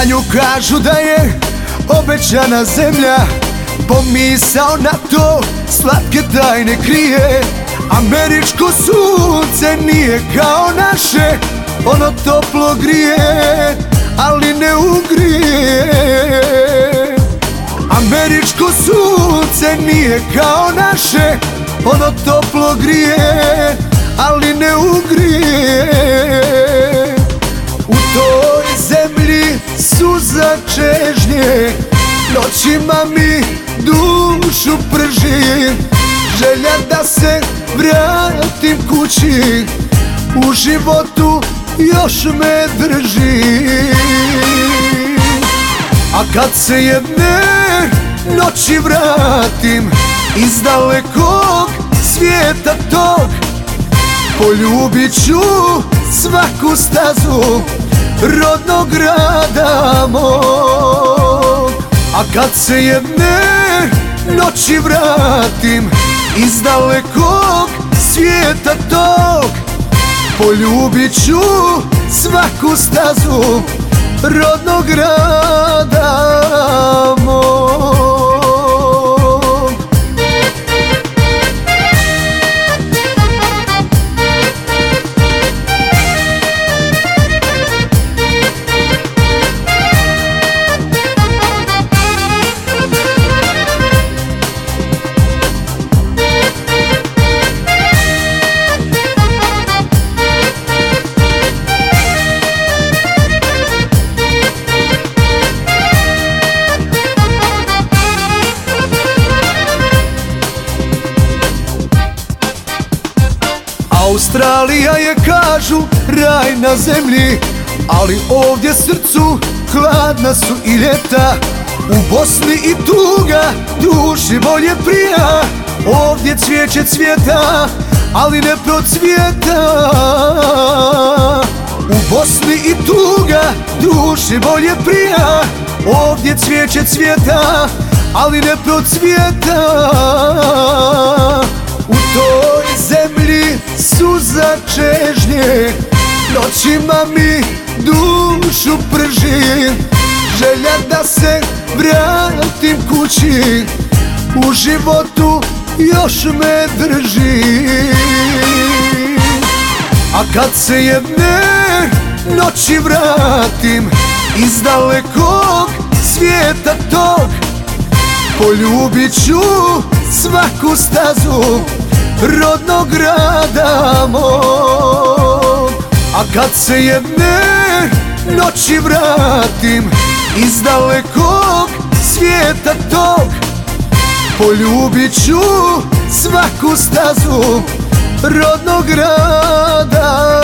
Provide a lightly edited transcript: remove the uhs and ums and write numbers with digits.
Za nju kažu da je obećana zemlja, pomisao na to slatke tajne krije. Američko sunce nije kao naše, ono toplo grije, ali ne ugrije. Američko sunce nije kao naše, ono toplo grije, ali ne ugrije. U toj zemlji suza čežnje, noćima mi dušu prži. Želja da se vratim kući, u životu još me drži. A kad se jedne noći vratim iz dalekog svijeta tog, poljubit ću svaku stazu rodnog grada mog. A kad se jedne noći vratim iz dalekog svijeta tog, poljubit ću svaku stazu rodnog grada mog. Australija je, kažu, raj na zemlji, ali ovdje srcu hladna su i ljeta. U Bosni i tuga duši bolje prija, ovdje cvijeće cvjeta, ali ne procvjeta. U Bosni i tuga duši bolje prija, ovdje cvijeće cvjeta, ali ne procvjeta. U toj zemlji suza čežnje, noćima mi dušu prži. Želja da se vratim kući, u životu još me drži. A kad se jedne noći vratim iz dalekog svijeta tog, poljubit ću svaku stazu rodnog grada mog. A kad se jedne noći vratim iz dalekog svijeta tog, poljubit ću svaku stazu rodnog grada